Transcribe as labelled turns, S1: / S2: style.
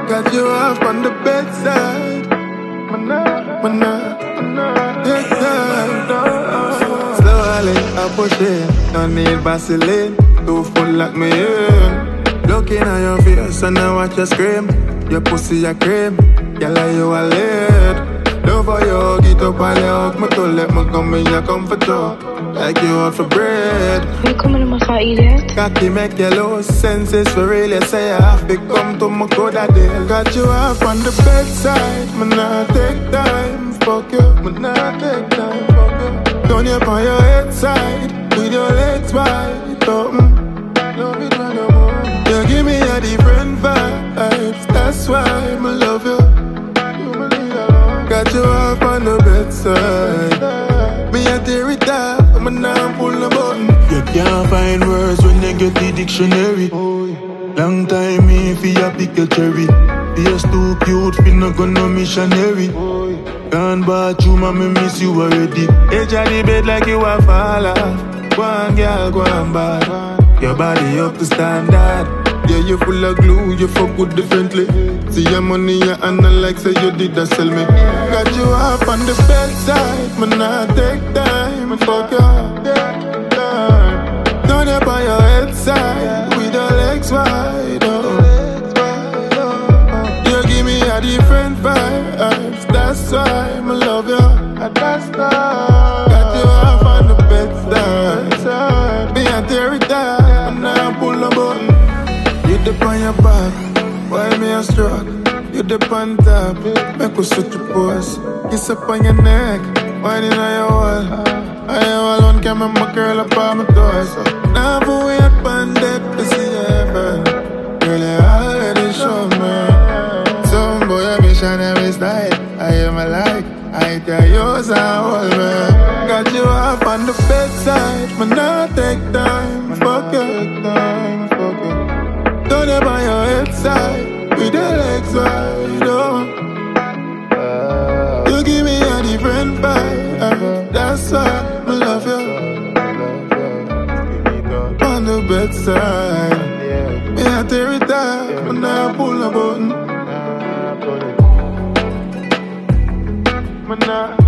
S1: Got you off on the bedside. Take time. Slowly I push it, don't need Vaseline. Too full like me in. Looking at your face and I watch you scream. Your pussy a cream, girl like you a lead. Love how you hug it up and you hug me to let me come in your comfort zone. Like you out for bread.
S2: You coming to my party there?
S1: Cocky make you lose senses for real. You say I have to come to my code a day. Got you off on the bedside. Me not take time, fuck you. Me not take time, fuck you. Turn you on your head side with your legs wide open. Love it when I'm on. You give me a different vibes. That's why I love you. Got you off on the bedside. Me a tear it up, I'ma now pull the button.
S3: You can't find words when you get the dictionary. Long time me for your pickle cherry. Face too cute, finna go no missionary. Gone bathroom and me miss you already.
S1: Edge of the bed like you a fall off. Go on girl, go on bad. Your body up to standard. Yeah, you full of glue, you fuck good differently. See your money, your hand like say you did that sell me. Got you off on the bedside, man, not take time, fuck you. Turn up on your head side, with your legs wide open. You give me a different vibes, that's why I love you. That's why. Got you off on the bedside, me a tear it down, and now pull the button. You dip on your back, while me a stroke. You dip on top, make us switch your pose. Kiss up on your neck, whining on your wall. I have one can make my girl up on my toes. Now for wait on that to see heaven. Girl, you already show me. Some boy I be shining my style. I am a like, I tell yours and hold me. Got you off on the bedside, but now take time, fuck you. Turn up on your head side, with your legs wide open. You give me a different vibe, that's why I love you. On the bedside, me I tear it down, but now I pull a button.